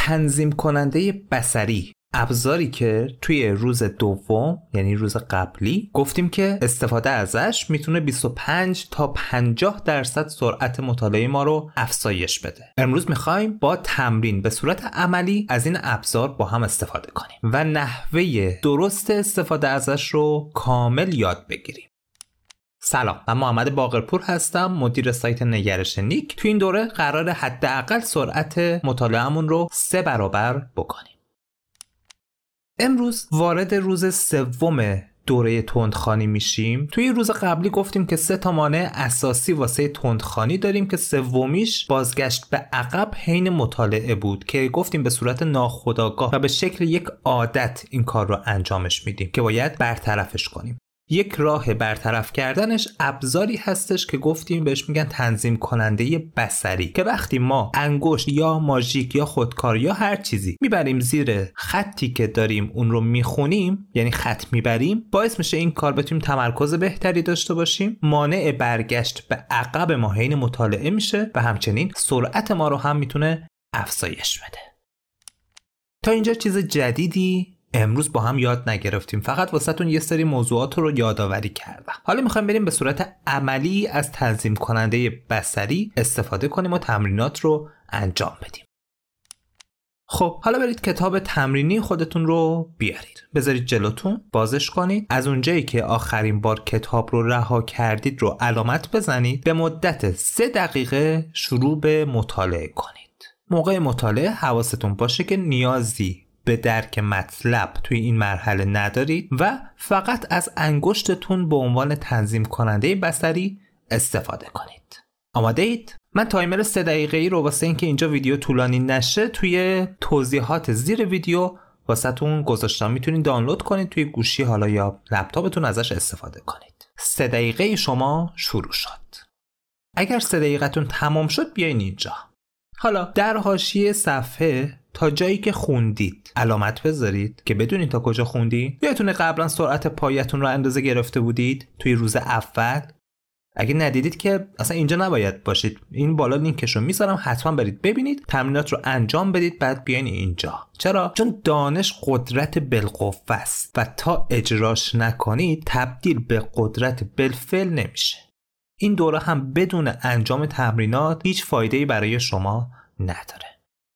تنظیم کننده بصری، ابزاری که توی روز دوم یعنی روز قبلی گفتیم که استفاده ازش میتونه 25 تا 50% سرعت مطالعه ما رو افزایش بده. امروز میخوایم با تمرین به صورت عملی از این ابزار با هم استفاده کنیم و نحوه درست استفاده ازش رو کامل یاد بگیریم. سلام، من محمد باقرپور هستم، مدیر سایت نگرش نیک. تو این دوره قراره حداقل سرعت مطالعه‌مون رو 3 برابر بکنیم. امروز وارد روز سوم دوره تندخوانی میشیم. توی روز قبلی گفتیم که 3 تا مانع اساسی واسه تندخوانی داریم که سومیش بازگشت به عقب حین مطالعه بود که گفتیم به صورت ناخودآگاه و به شکل یک عادت این کار رو انجامش میدیم که باید برطرفش کنیم. یک راه برطرف کردنش ابزاری هستش که گفتیم بهش میگن تنظیم کننده بصری، که وقتی ما انگشت یا ماژیک یا خودکار یا هر چیزی میبریم زیر خطی که داریم اون رو میخونیم، یعنی خط میبریم، باعث میشه این کار بتونیم تمرکز بهتری داشته باشیم، مانع برگشت به عقب ما حین مطالعه میشه و همچنین سرعت ما رو هم میتونه افزایش بده. تا اینجا چیز جدیدی امروز با هم یاد نگرفتیم، فقط واسهتون یه سری موضوعات رو یادآوری کردم. حالا میخوایم بریم به صورت عملی از تنظیم کننده بصری استفاده کنیم و تمرینات رو انجام بدیم. خب حالا برید کتاب تمرینی خودتون رو بیارید، بذارید جلوتون، بازش کنید، از اونجایی که آخرین بار کتاب رو رها کردید رو علامت بزنید، به مدت 3 دقیقه شروع به مطالعه کنید. موقع مطالعه حواستون باشه که نیازی به درک مطلب توی این مرحله ندارید و فقط از انگشتتون به عنوان تنظیم کننده بصری استفاده کنید. آماده اید؟ من تایمر 3 دقیقه‌ای رو واسه اینکه اینجا ویدیو طولانی نشه توی توضیحات زیر ویدیو واسهتون گذاشتم، میتونید دانلود کنید توی گوشی حالا یا لپتاپتون ازش استفاده کنید. 3 دقیقه شما شروع شد. اگر 3 دقیقتون تمام شد بیاین اینجا. حالا در حاشیه صفحه تا جایی که خوندید علامت بذارید که بدونید تا کجا خوندید. یادتونه قبلا سرعت پایتون رو اندازه گرفته بودید توی روز اول؟ اگه ندیدید که اصلا اینجا نباید باشید، این بالا لینکش رو میذارم، حتما برید ببینید، تمرینات رو انجام بدید، بعد بیاین اینجا. چرا؟ چون دانش قدرت بالقوه است و تا اجراش نکنید تبدیل به قدرت بالفعل نمیشه. این دوره هم بدون انجام تمرینات هیچ فایده‌ای برای شما نداره.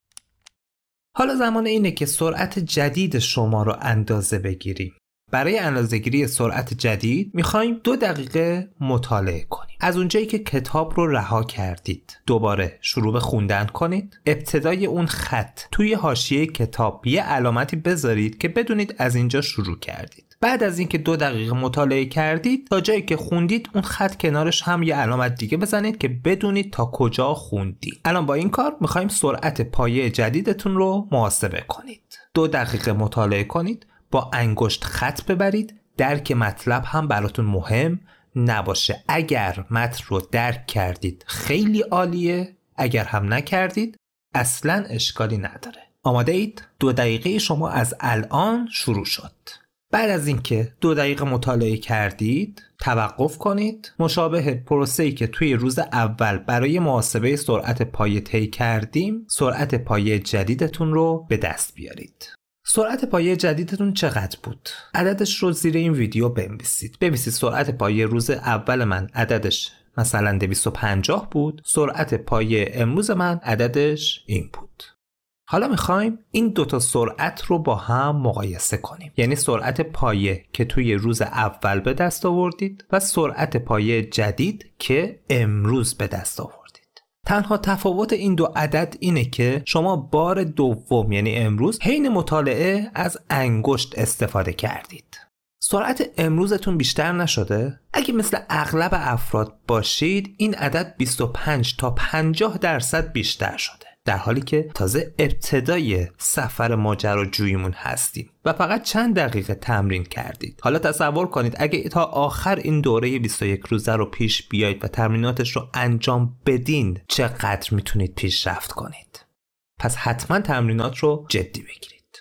حالا زمان اینه که سرعت جدید شما رو اندازه بگیریم. برای اندازه‌گیری سرعت جدید میخوایم 2 دقیقه مطالعه کنیم. از اونجایی که کتاب رو رها کردید دوباره شروع به خوندن کنید. ابتدای اون خط توی حاشیه کتاب یه علامتی بذارید که بدونید از اینجا شروع کردید. بعد از اینکه 2 دقیقه مطالعه کردید تا جایی که خوندید اون خط کنارش هم یه علامت دیگه بزنید که بدونید تا کجا خوندید. الان با این کار میخوایم سرعت پایه جدیدتون رو محاسبه کنید. 2 دقیقه مطالعه کنید، با انگشت خط ببرید، درک مطلب هم براتون مهم نباشه. اگر متن رو درک کردید خیلی عالیه، اگر هم نکردید اصلاً اشکالی نداره. آماده اید؟ 2 دقیقه شما از الان شروع شد. بعد از اینکه 2 دقیقه مطالعه کردید توقف کنید، مشابه پروسه‌ای که توی روز اول برای محاسبه سرعت پایه طی کردیم، سرعت پایه جدیدتون رو به دست بیارید. سرعت پایه جدیدتون چقدر بود؟ عددش رو زیر این ویدیو بنویسید. سرعت پایه روز اول من عددش مثلا 250 بود، سرعت پایه امروز من عددش این بود. حالا میخوایم این 2 تا سرعت رو با هم مقایسه کنیم، یعنی سرعت پایه که توی روز اول به دست آوردید و سرعت پایه جدید که امروز به دست آوردید. تنها تفاوت این 2 عدد اینه که شما بار دوم یعنی امروز حین مطالعه از انگشت استفاده کردید. سرعت امروزتون بیشتر نشده؟ اگه مثل اغلب افراد باشید این عدد 25 تا 50% بیشتر شده، در حالی که تازه ابتدای سفر ماجراجوییمون هستیم و فقط چند دقیقه تمرین کردید. حالا تصور کنید اگه تا آخر این دوره 21 روزه رو پیش بیایید و تمریناتش رو انجام بدین چقدر میتونید پیشرفت کنید. پس حتما تمرینات رو جدی بگیرید.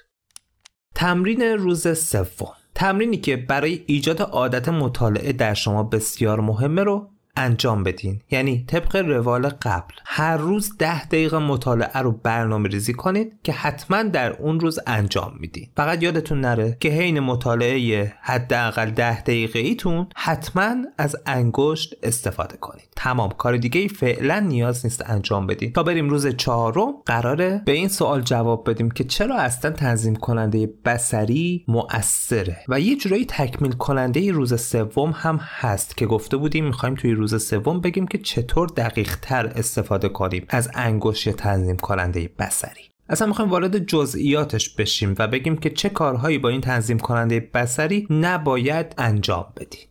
تمرین روز سوم، تمرینی که برای ایجاد عادت مطالعه در شما بسیار مهمه رو انجام بدین. یعنی طبق روال قبل هر روز 10 دقیقه مطالعه رو برنامه‌ریزی کنید که حتما در اون روز انجام میدین. فقط یادتون نره که حین مطالعه حداقل 10 دقیقه‌ایتون حتما از انگشت استفاده کنید. تمام، کار دیگه فعلا نیاز نیست انجام بدین. تا بریم روز 4 قراره به این سوال جواب بدیم که چرا اصلا تنظیم کننده بصری مؤثره و یه جورایی تکمیل کننده روز 3 هم هست که گفته بودیم میخوایم توی روز 3 بگیم که چطور دقیق تر استفاده کنیم از انگشت تنظیم کننده بصری. اصلا میخوایم وارد جزئیاتش بشیم و بگیم که چه کارهایی با این تنظیم کننده بصری نباید انجام بدیم.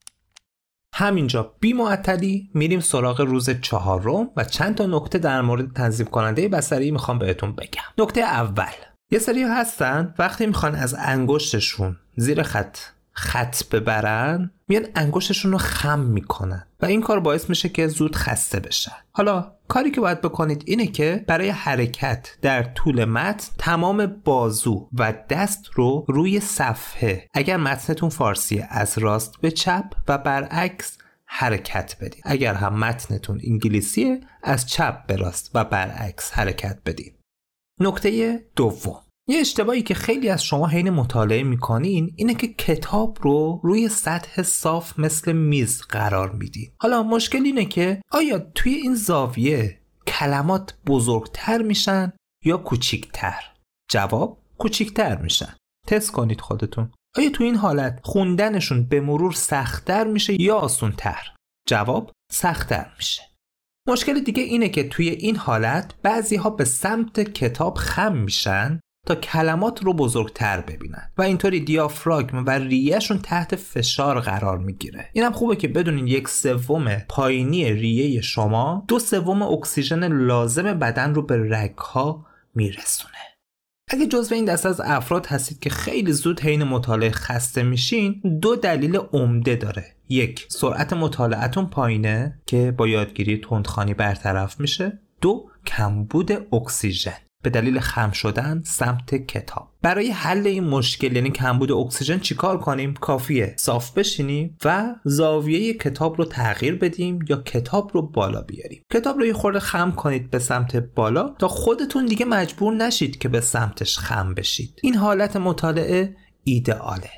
همینجا بی معطلی میریم سراغ روز 4 و چند تا نکته در مورد تنظیم کننده بصری میخوام بهتون بگم. نکته اول، یه سری هستن وقتی میخوان از انگشتشون زیر خط ببرن میان انگشتشون رو خم میکنن و این کار باعث میشه که زود خسته بشن. حالا کاری که باید بکنید اینه که برای حرکت در طول متن تمام بازو و دست رو روی صفحه، اگر متنتون فارسیه از راست به چپ و برعکس حرکت بدید. اگر هم متنتون انگلیسیه از چپ به راست و برعکس حرکت بدید. نکته دوم، یه اشتباهی که خیلی از شما حین مطالعه میکنین اینه که کتاب رو روی سطح صاف مثل میز قرار میدین. حالا مشکل اینه که آیا توی این زاویه کلمات بزرگتر میشن یا کوچیکتر؟ جواب کوچیکتر میشن. تست کنید خودتون. آیا توی این حالت خوندنشون به مرور سخت‌تر میشه یا آسان‌تر؟ جواب سخت‌تر میشه. مشکل دیگه اینه که توی این حالت بعضی‌ها به سمت کتاب خم میشن تا کلمات رو بزرگتر ببینن و اینطوری دیافراگم و ریه‌شون تحت فشار قرار میگیره. اینم خوبه که بدونین 1/3 پایینی ریه شما 2/3 اکسیژن لازم بدن رو به رگ‌ها میرسونه. اگه جزو این دسته از افراد هستید که خیلی زود حین مطالعه خسته میشین، 2 دلیل عمده داره. 1، سرعت مطالعتون پایینه که با یادگیری تندخوانی برطرف میشه. 2، کمبود اکسیژن به دلیل خم شدن سمت کتاب. برای حل این مشکل یعنی کمبود اکسیژن چیکار کنیم؟ کافیه صاف بشینیم و زاویه کتاب رو تغییر بدیم یا کتاب رو بالا بیاریم. کتاب رو یه خورده خم کنید به سمت بالا تا خودتون دیگه مجبور نشید که به سمتش خم بشید. این حالت مطالعه ایدئاله.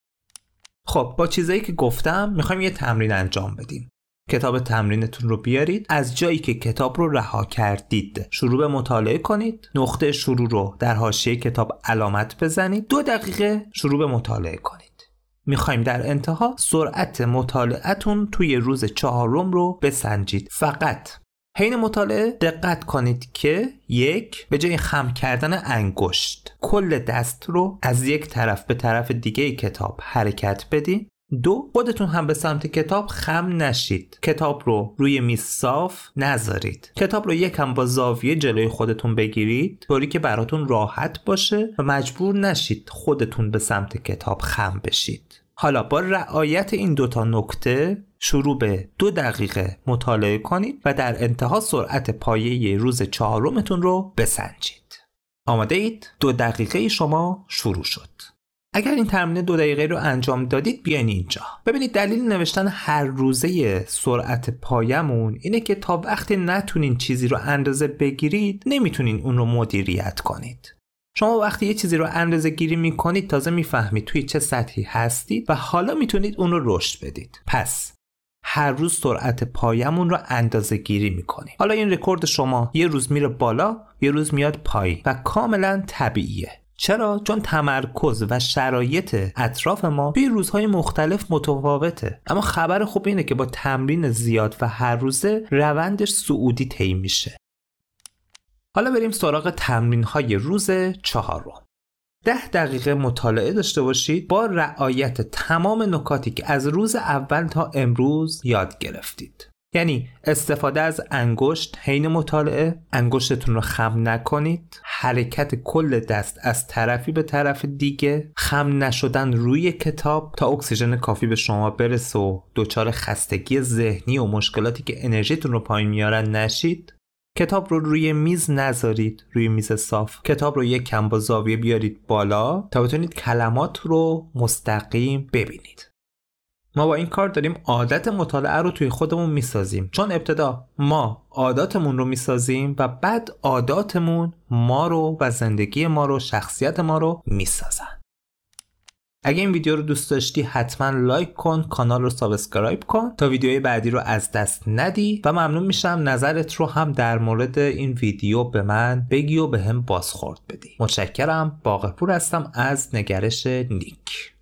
خب با چیزایی که گفتم میخوایم یه تمرین انجام بدیم. کتاب تمرینتون رو بیارید، از جایی که کتاب رو رها کردید شروع به مطالعه کنید. نقطه شروع رو در حاشیه کتاب علامت بزنید. 2 دقیقه شروع به مطالعه کنید. میخوایم در انتها سرعت مطالعتون توی روز 4 رو بسنجید. فقط حین مطالعه دقت کنید که 1، به جای خم کردن انگشت کل دست رو از یک طرف به طرف دیگه کتاب حرکت بدین. 2، خودتون هم به سمت کتاب خم نشید. کتاب رو روی میز صاف نذارید. کتاب رو یکم با زاویه جلوی خودتون بگیرید طوری که براتون راحت باشه و مجبور نشید خودتون به سمت کتاب خم بشید. حالا با رعایت این 2 نکته شروع به 2 دقیقه مطالعه کنید و در انتها سرعت پایه روز 4 رو بسنجید. آماده اید؟ 2 دقیقه شما شروع شد. اگر این تمرین 2 دقیقه رو انجام دادید بیاین اینجا. ببینید دلیل نوشتن هر روزه سرعت پایمون اینه که تا وقتی نتونین چیزی رو اندازه بگیرید نمیتونین اون رو مدیریت کنید. شما وقتی یه چیزی رو اندازه گیری میکنید تازه میفهمید توی چه سطحی هستید و حالا میتونید اون رو رشد بدید. پس هر روز سرعت پایمون رو اندازه گیری میکنید. حالا این رکورد شما یه روز میره بالا یه روز میاد پایین و کاملا طبیعیه. چرا؟ چون تمرکز و شرایط اطراف ما توی روزهای مختلف متفاوته. اما خبر خوب اینه که با تمرین زیاد و هر روزه روندش صعودی طی میشه. حالا بریم سراغ تمرین‌های روز 4. 10 دقیقه مطالعه داشته باشید با رعایت تمام نکاتی که از روز اول تا امروز یاد گرفتید. یعنی استفاده از انگشت حین مطالعه، انگشتتون رو خم نکنید، حرکت کل دست از طرفی به طرف دیگه، خم نشدن روی کتاب تا اکسیژن کافی به شما برسه و دچار خستگی ذهنی و مشکلاتی که انرژیتون رو پایین میارن نشید. کتاب رو روی میز نذارید، روی میز صاف. کتاب رو یک کم با زاویه بیارید بالا تا بتونید کلمات رو مستقیم ببینید. ما با این کار داریم عادت مطالعه رو توی خودمون میسازیم، چون ابتدا ما عاداتمون رو میسازیم و بعد عاداتمون ما رو و زندگی ما رو، شخصیت ما رو میسازن. اگه این ویدیو رو دوست داشتی حتما لایک کن، کانال رو سابسکرایب کن تا ویدیوهای بعدی رو از دست ندی و ممنون میشم نظرت رو هم در مورد این ویدیو به من بگی و به هم بازخورد بدی. متشکرم. باقرپور هستم از نگرش نیک.